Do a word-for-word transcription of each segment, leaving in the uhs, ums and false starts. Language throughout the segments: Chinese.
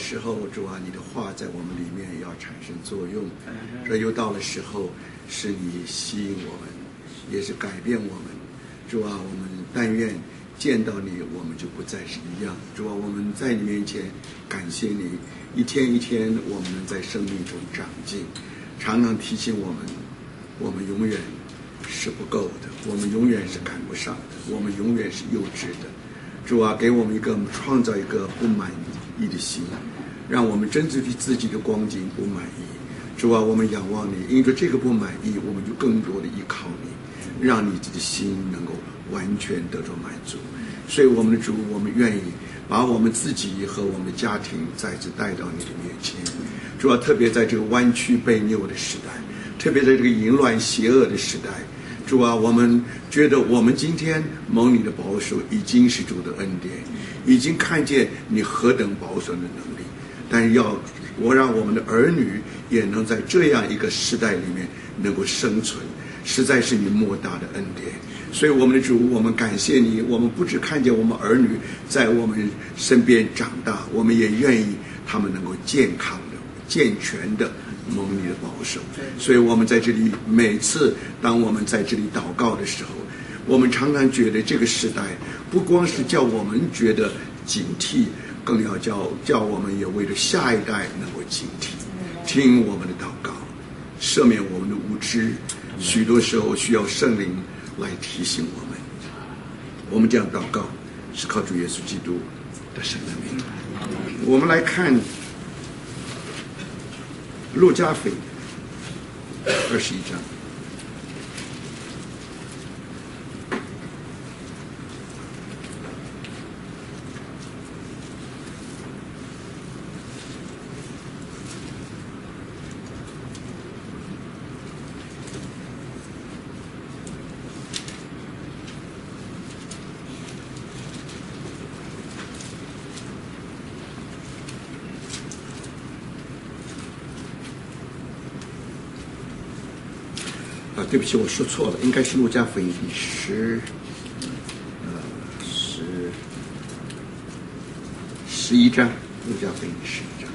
时候，主啊，你的话在我们里面要产生作用。这又到了时候，是你吸引我们，也是改变我们。主啊，我们但愿见到你，我们就不再是一样。主啊，我们在你面前感谢你，一天一天，我们能在生命中长进，常常提醒我们，我们永远是不够的，我们永远是赶不上的，我们永远是幼稚的。主啊，给我们一个创造一个不满意的心，让我们真正对自己的光景不满意。主啊，我们仰望你，因着这个不满意，我们就更多的依靠你，让你自己的心能够完全得到满足。所以我们的主，我们愿意把我们自己和我们的家庭再次带到你的面前。主啊，特别在这个弯曲悖拗的时代，特别在这个淫乱邪恶的时代，主啊，我们觉得我们今天蒙你的保守已经是主的恩典，已经看见你何等保守的能力。但是要我让我们的儿女也能在这样一个时代里面能够生存，实在是你莫大的恩典。所以我们的主，我们感谢你，我们不只看见我们儿女在我们身边长大，我们也愿意他们能够健康的健全的蒙你的保守。所以我们在这里每次当我们在这里祷告的时候，我们常常觉得这个时代不光是叫我们觉得警惕，更要叫叫我们也为了下一代能够警惕，听我们的祷告，赦免我们的无知，许多时候需要圣灵来提醒我们。我们这样祷告是靠主耶稣基督的圣名。我们来看路加福音二十一章。啊，对不起，我说错了，应该是路加福音第十，呃，十十一章，路加福音第十一章。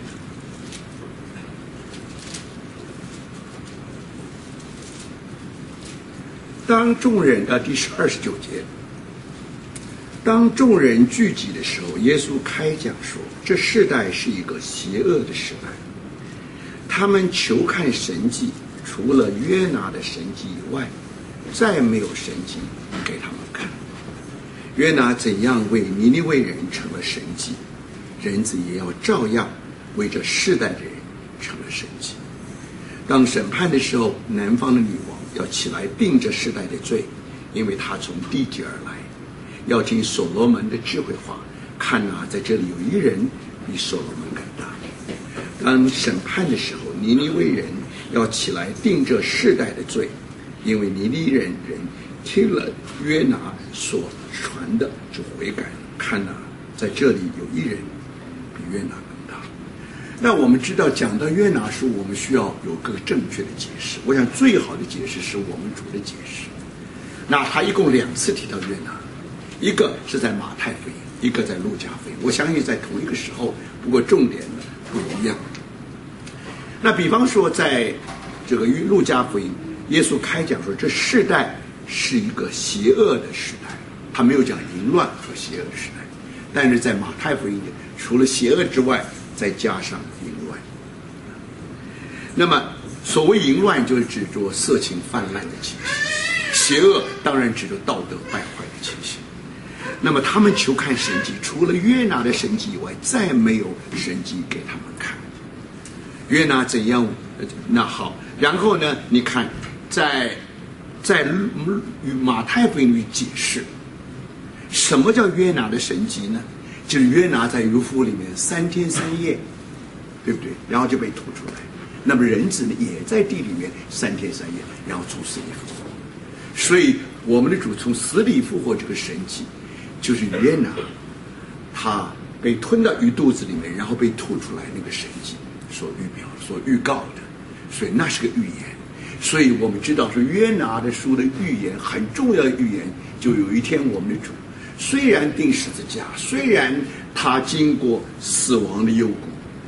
当众人啊，第十二十九节，当众人聚集的时候，耶稣开讲说：“这世代是一个邪恶的时代，他们求看神迹。”除了约拿的神迹以外，再没有神迹给他们看。约拿怎样为尼尼微人成了神迹，人子也要照样为这世代的人成了神迹。当审判的时候，南方的女王要起来定这世代的罪，因为她从地极而来，要听所罗门的智慧话。看啊，在这里有一人比所罗门更大。当审判的时候，尼尼微人要起来定这世代的罪，因为尼尼微人人听了约拿所传的就悔改。看啊，在这里有一人比约拿更大。那我们知道，讲到约拿书，我们需要有个正确的解释。我想最好的解释是我们主的解释。那他一共两次提到约拿，一个是在马太福音，一个在路加福音。我相信在同一个时候，不过重点呢不一样。那比方说，在这个路加福音，耶稣开讲说，这世代是一个邪恶的时代，他没有讲淫乱和邪恶的时代。但是在马太福音里，除了邪恶之外，再加上淫乱。那么，所谓淫乱，就是指着色情泛滥的情形；邪恶当然指着道德败坏的情形。那么，他们求看神迹，除了约拿的神迹以外，再没有神迹给他们看。约拿怎样？那好，然后呢？你看，在在马太福音里解释，什么叫约拿的神迹呢？就是约拿在鱼腹里面三天三夜，对不对？然后就被吐出来。那么人子呢，也在地里面三天三夜，然后从死里复活。所以我们的主从死里复活这个神迹，就是约拿他被吞到鱼肚子里面，然后被吐出来那个神迹所预表、所预告的。所以那是个预言。所以我们知道说约拿的书的预言，很重要的预言，就有一天我们的主虽然钉十字架，虽然他经过死亡的幽谷，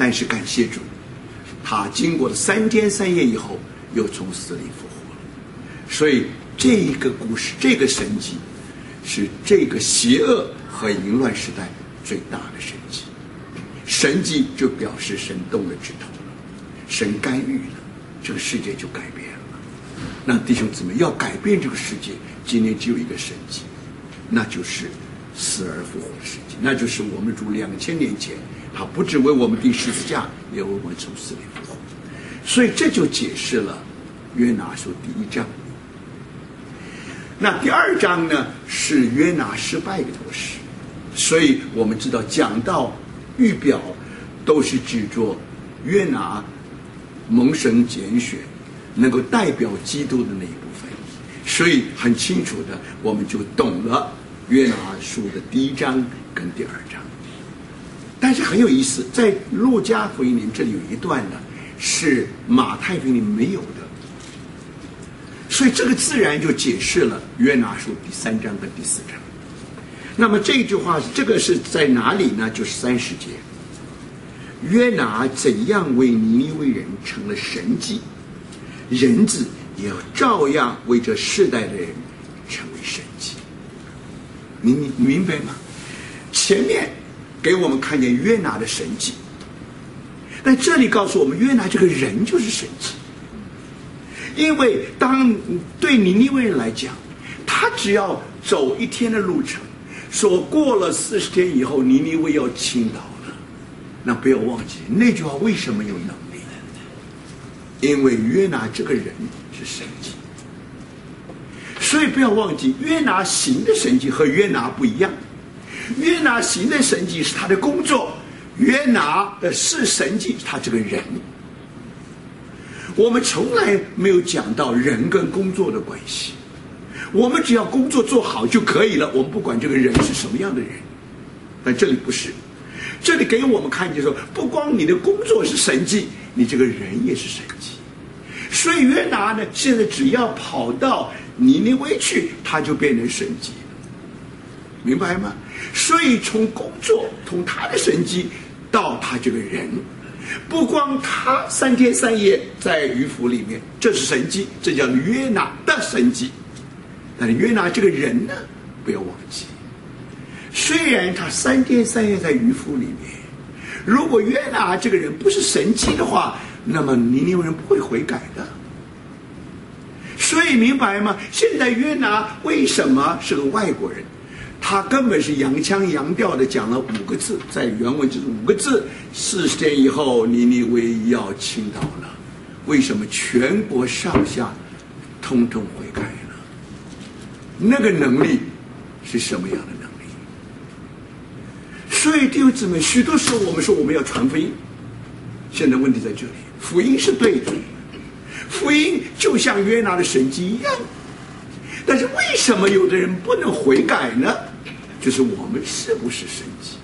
但是感谢主，他经过了三天三夜以后，又从死里复活了。所以这一个故事，这个神迹，是这个邪恶和淫乱时代最大的神迹。神迹就表示神动了指头了，神干预了，这个世界就改变了。那弟兄姊妹，要改变这个世界，今天只有一个神迹，那就是死而复活的神迹，那就是我们主两千年前，他不只为我们钉十字架，也为我们从死里复活。所以这就解释了约拿书第一章。那第二章呢，是约拿失败的故事。所以我们知道讲到预表都是指着约拿蒙神拣选，能够代表基督的那一部分。所以很清楚的，我们就懂了约拿书的第一章跟第二章。但是很有意思，在路加福音里这里有一段呢，是马太福音里没有的。所以这个自然就解释了约拿书第三章跟第四章。那么这句话，这个是在哪里呢？就是三十节，约拿怎样为尼尼微人成了神迹，人子也要照样为这世代的人成为神迹。你你明白吗？前面给我们看见约拿的神迹，但这里告诉我们约拿这个人就是神迹。因为当对尼尼微人来讲，他只要走一天的路程，说过了四十天以后尼尼微要倾倒了，那不要忘记那句话为什么有能力？因为约拿这个人是神迹。所以不要忘记约拿行的神迹和约拿不一样。约拿行的神迹是他的工作，约拿的是神迹是他这个人。我们从来没有讲到人跟工作的关系，我们只要工作做好就可以了，我们不管这个人是什么样的人。但这里不是，这里给我们看见说，不光你的工作是神迹，你这个人也是神迹。所以约拿呢，现在只要跑到尼尼微去，他就变成神迹了，明白吗？所以从工作，从他的神迹到他这个人，不光他三天三夜在鱼腹里面，这是神迹，这叫约拿的神迹。但是约拿这个人呢，不要忘记，虽然他三天三夜在鱼腹里面，如果约拿这个人不是神迹的话，那么尼尼微人不会悔改的。所以明白吗？现在约拿为什么是个外国人？他根本是洋腔洋调的讲了五个字，在原文就是五个字：四十天以后，尼尼微要倾倒了。为什么全国上下通通悔改了？那个能力是什么样的能力？所以弟兄姊妹，许多时候我们说我们要传福音，现在问题在这里，福音是对的，福音就像约拿的神迹一样，但是为什么有的人不能悔改呢？就是我们是不是神迹？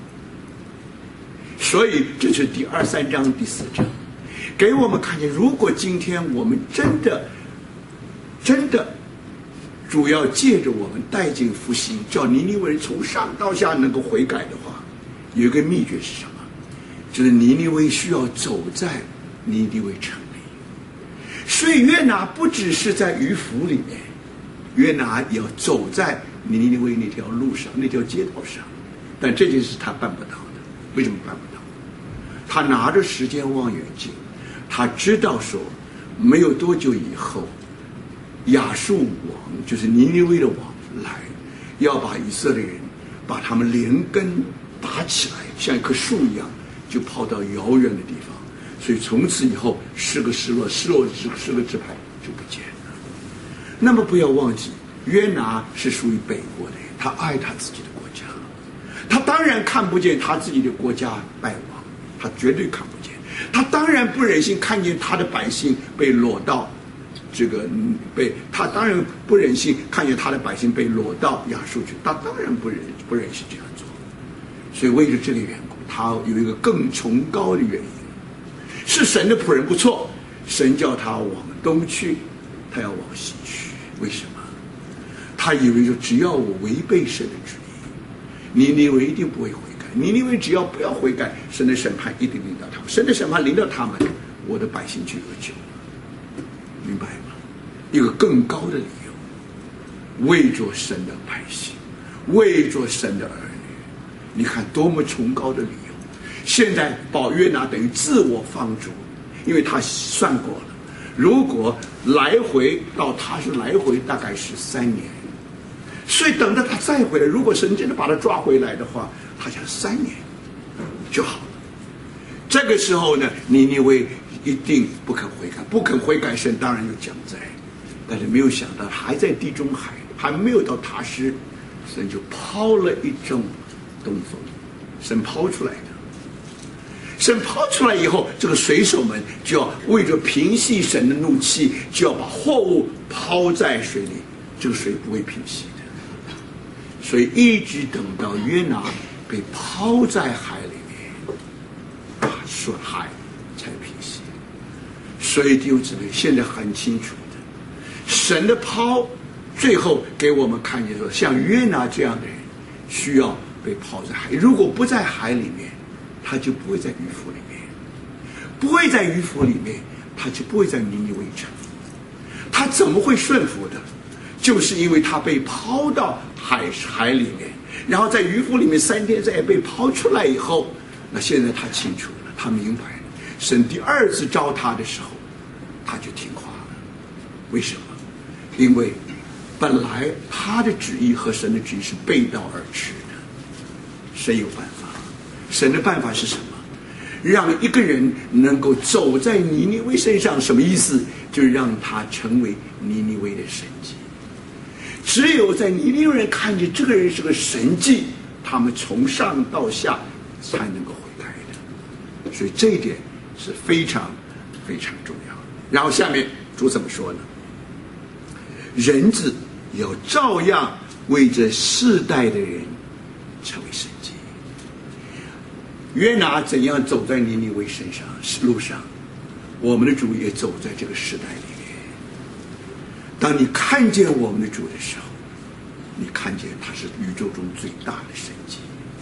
所以这是第二三章第四章给我们看见，如果今天我们真的真的主要借着我们带进复兴，叫尼尼微人从上到下能够悔改的话，有一个秘诀是什么？就是尼尼微需要走在尼尼微城里。所以约拿不只是在鱼腹里面，约拿也要走在尼尼微那条路上，那条街道上。但这件事他办不到的。为什么办不到？他拿着时间望远镜，他知道说没有多久以后，亚述王就是尼尼微的王来，要把以色列人把他们连根打起来，像一棵树一样，就抛到遥远的地方。所以从此以后，十个失落，失落十十个支派就不见了。那么不要忘记，约拿是属于北国的人，他爱他自己的国家，他当然看不见他自己的国家败亡，他绝对看不见。他当然不忍心看见他的百姓被掳到这个被，他当然不忍心看见他的百姓被掳到亚述去，他当然不忍不忍心这样做。所以为了这个缘故，他有一个更崇高的原因。是神的仆人不错，神叫他往东去，他要往西去。为什么？他以为说只要我违背神的旨意，尼尼微一定不会悔改。 尼尼微只要不要悔改，神的审判一定临到他们。神的审判临到他们，我的百姓就有救了，明白吗？一个更高的理由，为着神的百姓，为着神的儿女，你看多么崇高的理由。现在保约拿等于自我放逐，因为他算过了，如果来回到他是来回大概是三年，所以等到他再回来，如果神真的把他抓回来的话，他想三年就好了。这个时候呢，尼尼微一定不肯悔改，不肯悔改，神当然有降灾。但是没有想到还在地中海，还没有到塔施，神就抛了一阵东风，神抛出来的。神抛出来以后，这个水手们就要为着平息神的怒气，就要把货物抛在水里，这个水不会平息的。所以一直等到约拿被抛在海里面，啊，水海才平息。所以弟兄姊妹，现在很清楚的，神的抛最后给我们看见说，像约拿这样的人需要被抛在海，如果不在海里面，他就不会在渔夫里面，不会在渔夫里面，他就不会在尼尼微城。他怎么会顺服的？就是因为他被抛到海海里面，然后在渔夫里面三天三夜被抛出来以后，那现在他清楚了，他明白了，神第二次召他的时候，他就听话了。为什么？因为本来他的旨意和神的旨意是背道而驰的，神有办法。神的办法是什么？让一个人能够走在尼尼微身上，什么意思？就是让他成为尼尼微的神迹。只有在尼尼微人看见这个人是个神迹，他们从上到下才能够悔改的。所以这一点是非常非常重要。然后下面主怎么说呢？人子要照样为这世代的人成为神迹。约拿怎样走在尼尼微身上路上，我们的主也走在这个时代里面。当你看见我们的主的时候，你看见他是宇宙中最大的神迹。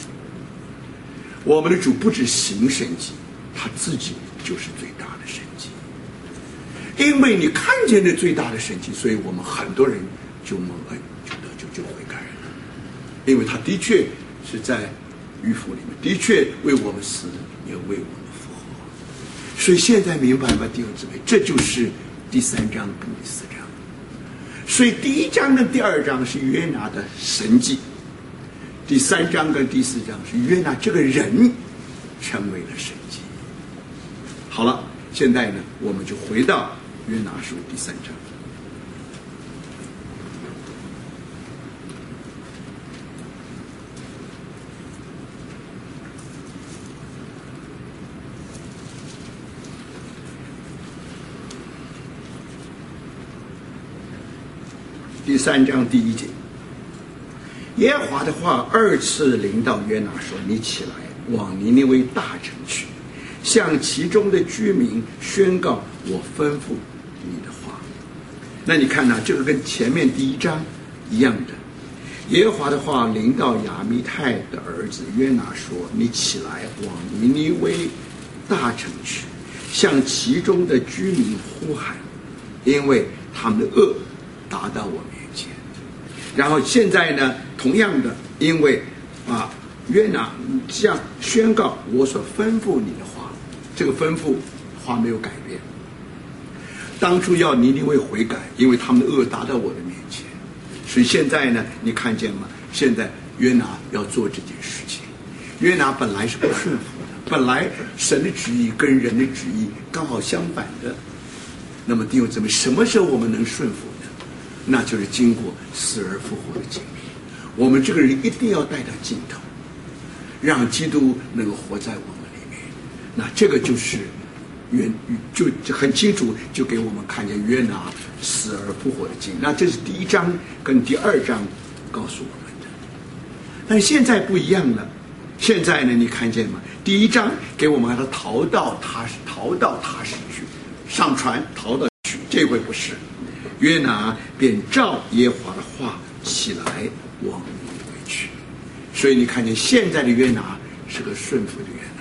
我们的主不止行神迹，他自己就是最大的神迹。因为你看见了最大的神迹，所以我们很多人就蒙恩，就得救，就悔改了。因为他的确是在渔夫里面，的确为我们死，也为我们复活。所以现在明白吗，弟兄姊妹？这就是第三章跟第四章。所以第一章跟第二章是约拿的神迹，第三章跟第四章是约拿这个人成为了神迹。好了，现在呢，我们就回到约拿书第三章。第三章第一节，耶和华的话二次临到约拿说：“你起来，往尼尼微大城去，向其中的居民宣告我吩咐你的话。”那你看呢、啊？这个跟前面第一章一样的。耶和华的话临到亚米太的儿子约拿说：“你起来，往尼尼微大城去，向其中的居民呼喊，因为他们的恶达到我面前。”然后现在呢，同样的，因为啊，约拿这样宣告我所吩咐你的话，这个吩咐话没有改变。当初要尼尼微悔改，因为他们的恶达到我的面前，所以现在呢，你看见吗？现在约拿要做这件事情。约拿本来是不顺服的，本来神的旨意跟人的旨意刚好相反的。那么弟兄姊妹，什么时候我们能顺服呢？那就是经过死而复活的经历。我们这个人一定要带到尽头，让基督能够活在我们里面。那这个就是约就就很清楚，就给我们看见约拿死而复活的经历。那这是第一章跟第二章告诉我们的。但是现在不一样了，现在呢，你看见吗？第一章给我们他逃到他逃到他是去上船逃到去，这回不是。约拿便照耶和华的话起来往尼尼微去。所以你看见现在的约拿是个顺服的人。